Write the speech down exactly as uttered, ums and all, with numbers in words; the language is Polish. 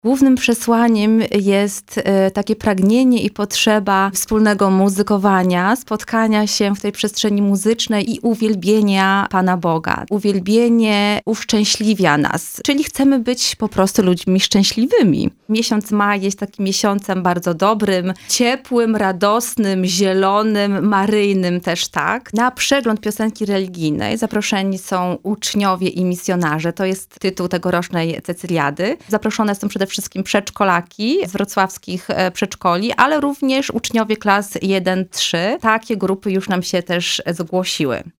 Głównym przesłaniem jest e, takie pragnienie i potrzeba wspólnego muzykowania, spotkania się w tej przestrzeni muzycznej i uwielbienia Pana Boga. Uwielbienie uszczęśliwia nas, czyli chcemy być po prostu ludźmi szczęśliwymi. Miesiąc maj jest takim miesiącem bardzo dobrym, ciepłym, radosnym, zielonym, maryjnym też tak. Na przegląd piosenki religijnej zaproszeni są uczniowie i misjonarze. To jest tytuł tegorocznej Cecyliady. Zaproszone są przede wszystkim przedszkolaki z wrocławskich przedszkoli, ale również uczniowie klas jeden trzy. Takie grupy już nam się też zgłosiły.